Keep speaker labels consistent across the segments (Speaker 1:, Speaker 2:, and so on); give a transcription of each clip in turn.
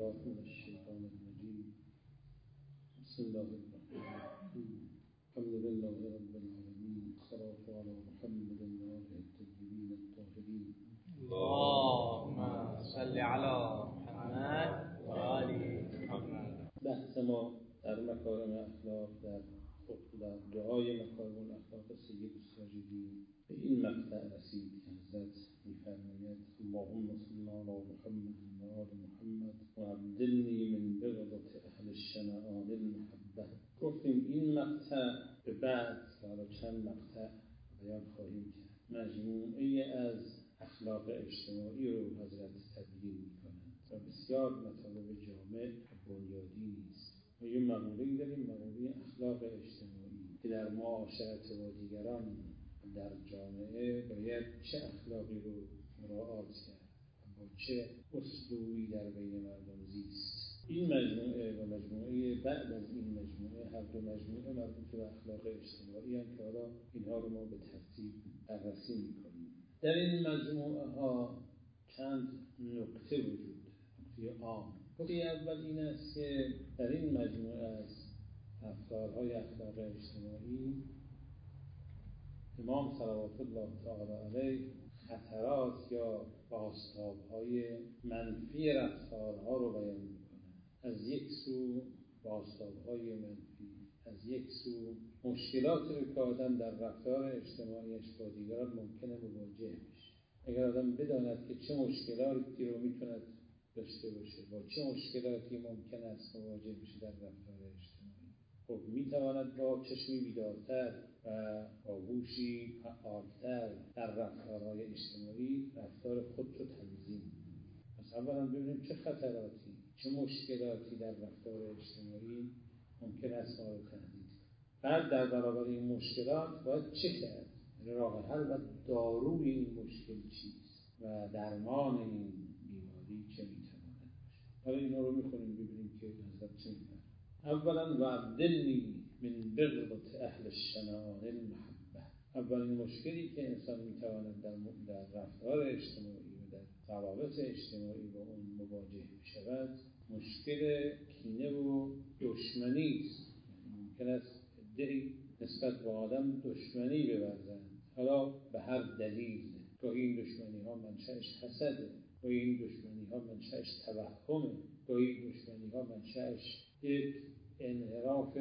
Speaker 1: بالله من الشیطان الرجیم. بسم الله الرحمن الرحیم. الحمد لله رب العالمین. الصلاة علی محمد و آله الطیبین الطاهرین.
Speaker 2: اللهم صل علی محمد و آل محمد.
Speaker 1: بحث ما در مکارم اخلاق، در دعای مکارم الاخلاق سید ساجدی به این مقطع رسید که حضرت می‌فرماید اللهم صل علی محمد و آل محمد و ابدلنی من بغضة اهل الشنآن المحبة. گفتیم این مقطع به بعد که حالا چند مقطع بیان خواهیم کرد مجموعه از اخلاق اجتماعی رو حضرت تبیین می‌کنند و بسیار مطالب جامع و بنیادی نیست. ما یه مقوله‌ای داریم، مقوله اخلاق اجتماعی، که در معاشرت با دیگران در جامعه باید چه اخلاقی رو مراعات کرد و با چه اسلوبی در بین مردم زیست. این مجموعه و مجموعه بعد از این مجموعه، هر دو مجموعه مربوط به اخلاق اجتماعی هستند که حالا اینها رو ما به ترتیب بررسی می‌کنیم. در این مجموعه ها چند نکته وجود داره، نکته عام. نکته اول این است که در این مجموعه از رفتارهای اخلاق اجتماعی امام صلوات الله تعالی علیه خطرات یا بازتاب‌های منفی رفتارها رو بیان می‌کنه. از یک سو بازتاب‌های منفی، از یک سو مشکلاتی رو که آدم در رفتار اجتماعیش با دیگران ممکنه مواجه بشه. اگر آدم بداند که چه مشکلاتی رو میتوند داشته باشه، با چه مشکلاتی ممکن است مواجه بشه در رفتار اجتماعی، خب میتواند با چشمی بیدارتر و با هوشی فعالتر در رفتارهای اجتماعی رفتار خود رو تنظیم. پس اولا ببینیم چه خطراتی، چه مشکلاتی در رفتار اجتماعی ممکن است ما رو تهدید کنه. بعد در برابر این مشکلات باید چه کرد؟ راه حل و داروی این مشکل چیست و درمان این بیماری چه میتواند باشه. حالا اینا رو میخونیم ببینیم که حضرت چه میفرماید. اولا و ابدلنی من بغضة اهل الشنآن المحبة. اولین مشکلی که انسان میتواند در رفتار اجتماعی و در روابط اجتماعی با اون مواجه بشود مشکل کینه و دشمنی است. ممکن است عده‌ای نسبت به آدم دشمنی بورزند، حالا به هر دلیل. گاهی این دشمنی ها منشأش حسده، گاهی این دشمنی ها منشأش توهمه، گاهی این دشمنی ها منشأش یک انحراف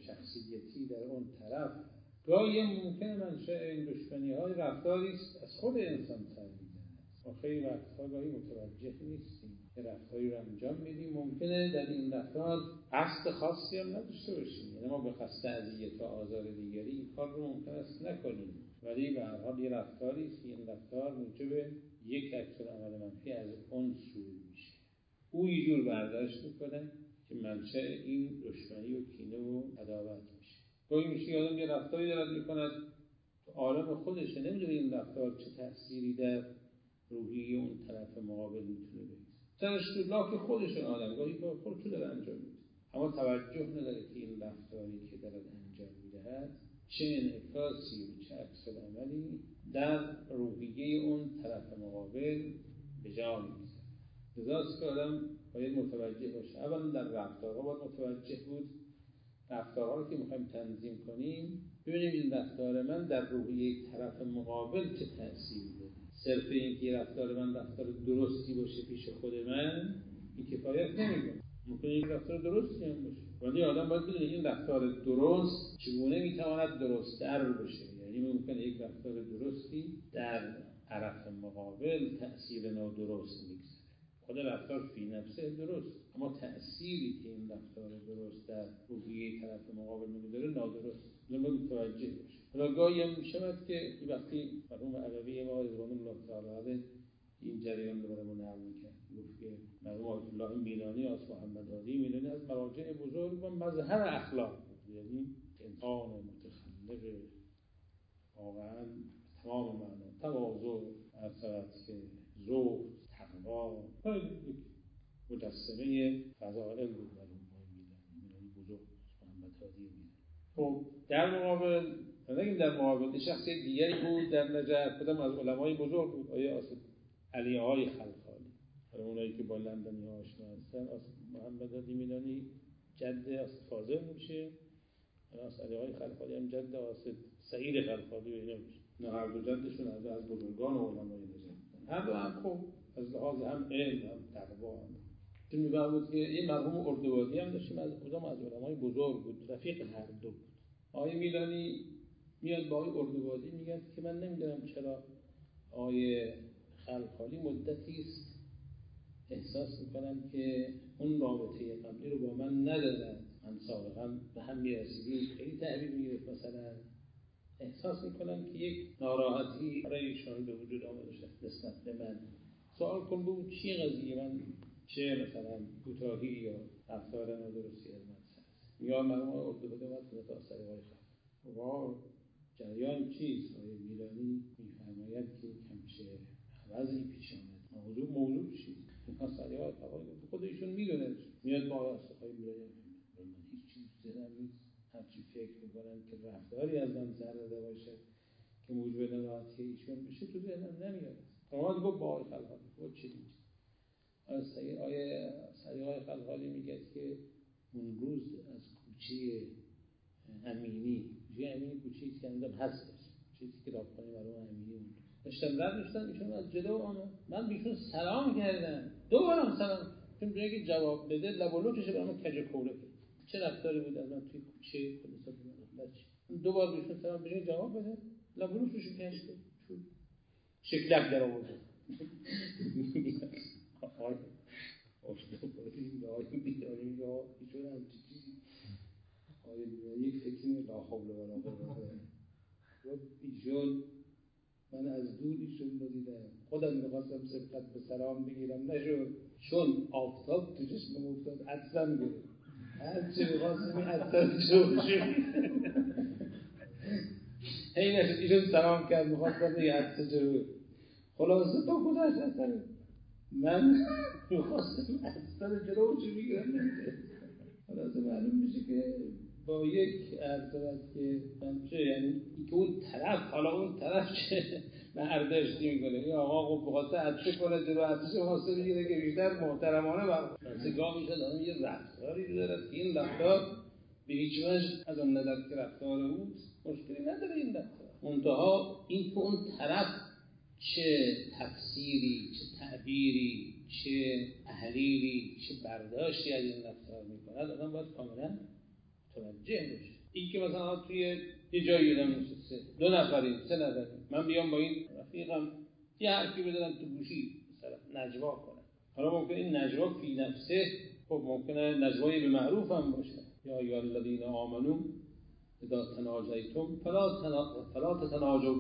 Speaker 1: شخصیتی در اون طرف، گاهی ممکنه منشأ این دشمنی های رفتاری است از خود انسان سر میزنه. ما خیلی وقتها گاهی متوجه نیستیم که رفتاری رو انجام میدیم، ممکنه در این رفتار قصد خاصی هم نداشته باشیم، یعنی ما به قصد اذیت و آزار دیگری این کار رو ممکن است نکنیم، ولی به هر حال یه رفتاری است که این رفتار موجب یک عکس‌العمل منفی از اون سو میشه. او یه جور برداشت میکنه که منشأ این دشمنی و کینه و عداوت میشه. گاهی میشه آدم یه رفتاری دارد میکند تو عالم خودشه، نمیدونه این رفتار چه تأثیری در روحیه اون طرف مقابل میتونه بگذاره. سرش تو لاک خودشه آدم، گاهی با خودشو داره انجام میده، اما توجه نداره که این رفتاری که دارد انجام میدهد چه انعکاسی و چه عکس‌العملی در روحیه اون طرف مقابل به جا میگذاره. لذاست که آدم باید متوجه باشه. اولا در رفتارها باید متوجه بود، رفتارها رو که میخوایم تنظیم کنیم ببینیم این رفتار من در روحیه طرف مقابل چه تأثیری داره. صرف این که رفتار من رفتار درستی باشه پیش خود من این کفایت نمیکنه. ممکنه این رفتار درستی هم باشه، ولی آدم باید بدونه این رفتار درست چگونه میتواند درست‌تر بشه. یعنی ممکنه یک رفتار درستی در طرف مقابل تأثیر نادرست میگذاره. خود رفتار فی نفسه درست، اما تأثیری که این رفتار درست در روحیه طرف مقابل میگذاره نادرست. لازم متوجه باشه. حالا گاهی هم میشود که وقتی مرحوم علوی ما رضوان الله تعالی علیه این جریان رو برامون نقل می‌کنه، گفت که مرحوم آیت الله میلانی از محمد هادی میلانی از مراجع بزرگ و مظهر اخلاق بود، یعنی انسان متخلق واقعا تمام معنا، تواضع، عفت، ذوق، تقوا، یک مجسمه فضائل بود مرحوم میلانی بزرگ محمد هادی میلانی. خب در مقابل نگیم در مقابل شخص دیگری بود در نجف، کدام از علمای بزرگ بود، آیه علی های خلخالی. اونایی که با لندنی ها آشنا هستن، محمد علی میلانی جد آصف فاضل میشه، آصف علیهای خلخالی هم جد آصف سعید خلخالی و اینا میشه. نه هر دو جدشون از بزرگان علمای نجف، هر دو هم خوب از لحاظ هم علم هم تقوا هم. چون می‌فرمود که یه مرحوم اردوادی هم داشتیم، از کدام از علمای بزرگ بود، رفیق هر دو بود. آقای میلانی میاد با آقای اردوادی میگه که من نمیدونم چرا آقای خلخالی مدتی است احساس میکنم که اون رابطه قبلی رو با من ندارد، من سابقا به هم میرسیدیم، خیلی تحویل میگرفت، مثلا احساس میکنم که یک ناراحتی برای ایشان به وجود آمده شد نسبت به من. سوال کن بگو چی قضیه، من چه مثلا کوتاهی یا رفتار نادرستی از من هست. یا مرحوم اردوادی اومد تا سریهای خواهد و جریان چیست؟ آقای میلانی میفرماید که کمچه وضعی پیش آمد، موضوع چیست؟ این سریهای خود ایشون میدونه، میاد با آقای میلانی من هیچ چیز زدم نیست، هرچی فکر میکنم که رفتاری از من زرده باشه که موجب ناراحتی ایشون بشه تو ذهنم نمیاد. فرمود گفت با آقای خلخالی گفت چی میگه؟ آقای سریهای خلخالی میگه که اون روز از کوچه امینی کوچه‌ای که اندام هستش، چیزی که راهپای مرحوم امینی بود، داشتم رد می‌شدم، ایشون از جلو آمد، من بهشون سلام کردم، دوبارم سلام، چون جایی که جواب بده لب و لوچش برام کج کوله کرد. چه رفتاری بود از من توی کوچه خلاصه بود. دوبار بهشون سلام بهش جواب بده، لب و لوچش کش کرد، شکلک در آورد. آقای بیداری یا ایشون هم چیزی یک فکری لا حول ولا قوة ایشون من از دور ایشون رو دیدم، خودم می‌خواستم سبقت به سلام بگیرم نشد، چون آفتاب تو جسمم افتاد عطسم گرفت، هرچی می‌خواستم عطسم شد هی نشد. ایشون سلام کرد، می‌خواستم بگه عطسه جلو، خلاصه تا گذشت اصلا من می‌خواستم عطسه جلو چه بگیرم نمی‌شه. خلاصه معلوم میشه که با یک ارتباط که من چه یعنی که اون طرف، حالا اون طرف چه مردشتی میکنه، یا آقا خب بخواسته عطشه کنه جلو عطشه واسه بگیره که بیشتر محترمانه برخورد گاه میشه دارم یه رفتاری داره که این رفتار به هیچ وجه از اون نظر که رفتار اوست مشکلی نداره این رفتار، منتها این که اون طرف چه تفسیری، چه تعبیری، چه تحلیلی، چه برداشتی از این رفتار میکنه آدم باید کاملا توجه بشه. این که مثلا توی یه جایی آدم نشسته، 2 نفریم 3 نفریم، من بیام با این رفیقم یه حرفی بدم تو گوشی مثلا نجوا کنم، حالا ممکنه این نجوا فی نفسه خب ممکنه نجوای به معروف هم باشه، یا ایها الذین آمنوا اذا تناجیتم فلا تتناجوا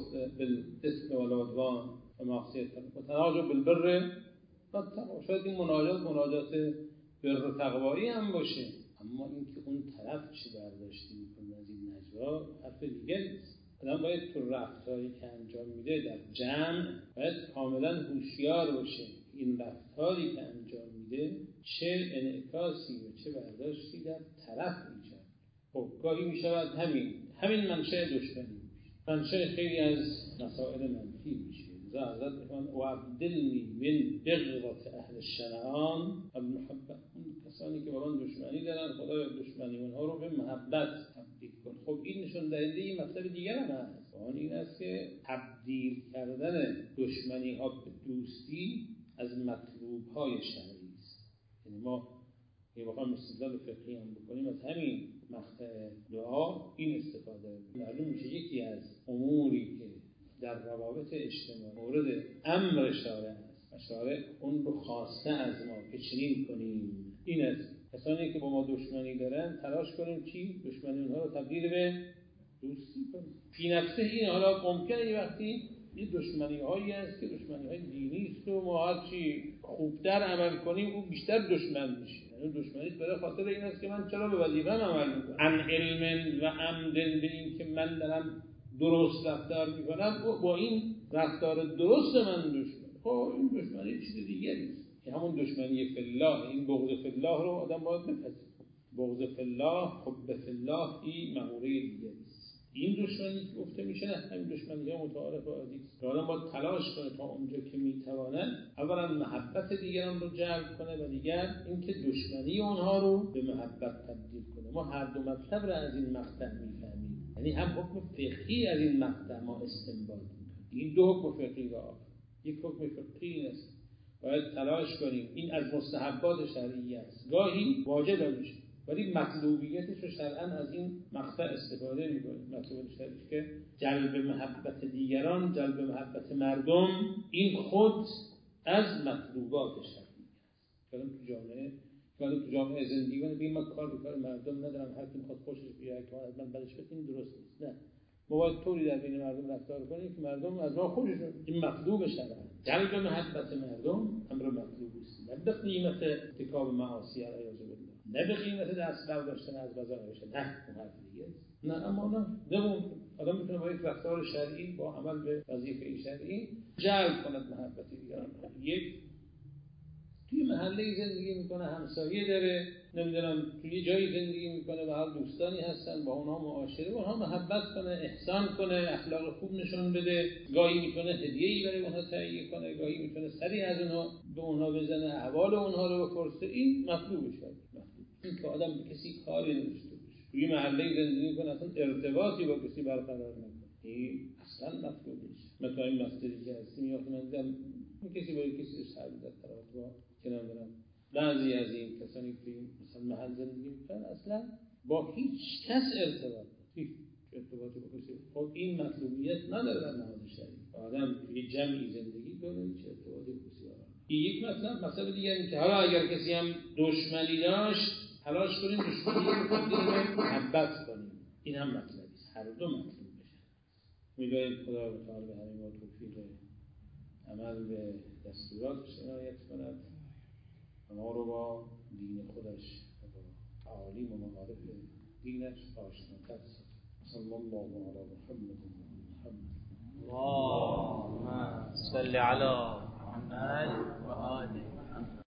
Speaker 1: بالاسم والعدوان ومعصیة و تناجوا بالبر والتقوی. شاید این مناجات بر و تقوایی هم باشه، اما اینکه اون طرف چی برداشتی میکنه از این نجوا حرف دیگه نیست. آدم باید تو رفتاری که انجام میده در جمع باید کاملا هوشیار باشه این رفتاری که انجام میده چه انعکاسی و چه برداشتی در طرف ایجاد. خب گاهی میشود همین منشأ دشمنی میشه، منشأ خیلی از مسائل منفی میشه. حضرت میگن و عبدلنی من بغضة اهل الشنعان المحبه، اون کسانی که با من دشمنی دارن خدایا دشمنی اونها رو به محبت تبدیل کن. خب این نشون دهنده این مطلب دیگر هم هست، اون این است که تبدیل کردن دشمنی ها به دوستی از مطلوب های شرعی است. یعنی ما یه واقعا استدلال فقهی هم بکنیم از همین مقطع دعا این استفاده معلوم میشه یکی از اموری که در روابط اجتماعی مورد امر شارع است و شارع اون رو خواسته از ما که چنین کنیم این است کسانی که با ما دشمنی دارن تلاش کنیم چی؟ دشمنی اونها رو تبدیل به دوستی کنیم. فی نفسه این حالا ممکنه یه وقتی یه دشمنی هایی هست که دشمنی های دینی است و ما هرچی خوبتر عمل کنیم اون بیشتر دشمن میشه. یعنی دشمنی برای خاطر این است که من چرا به وظیفه‌ام عمل میکنم عن علم و عمد به این که من دارم درست رفتار میکنم با این رفتار درست من دشمن. خب این دشمنی چیز دیگری است که همون دشمنی فی الله، این بغض فی الله رو آدم باید بپذیره. بغض فی الله، حب فی الله این مهوره دیگری است. این دشمنی که گفته میشه همین دشمنی ها متعارف و عادی است. آدم باید تلاش کنه تا اونجا که میتواند اولا محبت دیگران رو جلب کنه و دیگر اینکه دشمنی اونها رو به محبت تبدیل کنه. ما هر دو مطلب را از این مقطع میفهمیم، یعنی هم حکم فقهی از این مقطع ما استنباط میکنیم. این دو حکم فقهی را یک حکم فقهی است، باید تلاش کنیم. این از مستحبات شرعی است، گاهی واجب میشه ولی مطلوبیتش رو شرعاً از این مقطع استفاده می‌کنیم. مطلوبیت شرعی که جلب محبت دیگران، جلب محبت مردم، این خود از مطلوبات شرعی است. تو جامعه زندگی کنه بگیم من کار به کار مردم ندارم، هر کی می‌خواد خوشش بیاد که من بدش بیاد، این درست نیست. نه، ما باید طوری در بین مردم رفتار کنیم که مردم از ما خوششون، این مطلوب شرعه. جلب محبت مردم امر مطلوب است، نه به قیمت ارتکاب معاصی علیه بالله، نه به قیمت دست برداشتن از وظایفش، نه اون حرف دیگه است. نه اما نه آدم میتونه با یک رفتار شرعی با عمل به وظیفه شرعی جلب کند محبت دیگران. یک توی محله زندگی میکنه، همسایه داره، نمیدونم توی جایی زندگی میکنه و هر دوستانی هستن، با اونها معاشره، با اونها محبت کنه، احسان کنه، اخلاق خوب نشون بده. گاهی میتونه هدیه‌ای برای اونها تهیه کنه، گاهی میتونه سری از اونها به اونها بزنه، احوال اونها رو بپرسه. این مطلوبه شد. این که آدم به کسی کاری نداشته باشه، توی محله زندگی کنه، اصلا ارتباطی با کسی برقرار نکنه، این اصلا مطلوب نیست. مثلا این مسئله که هستیم یا من کسی با کسی سر بزنه طرف که نمیدونم بعضی از این کسانی که مثلا محل زندگی میکنن اصلا با هیچ کس ارتباطی با کسی، خب این مطلوبیت نداره در نهاد شرعی. آدم توی جمعی زندگی کنه هیچ ارتباطی با کسی نداره. این یک مطلب دیگه این که حالا اگر کسی هم دشمنی داشت تلاش کنیم دشمنی رو تبدیل به محبت کنیم. این هم مطلبی است، هر دو مطلوب بشه. می‌دونید خدا تعالی به همین ما توفیق عمل به دستوراتش عنایت کند، ما رو با دین خودش و با تعالیم و معارف دینش آشناتر سازد. صلی الله علی محمد
Speaker 2: اللهم صل علی محمد و آله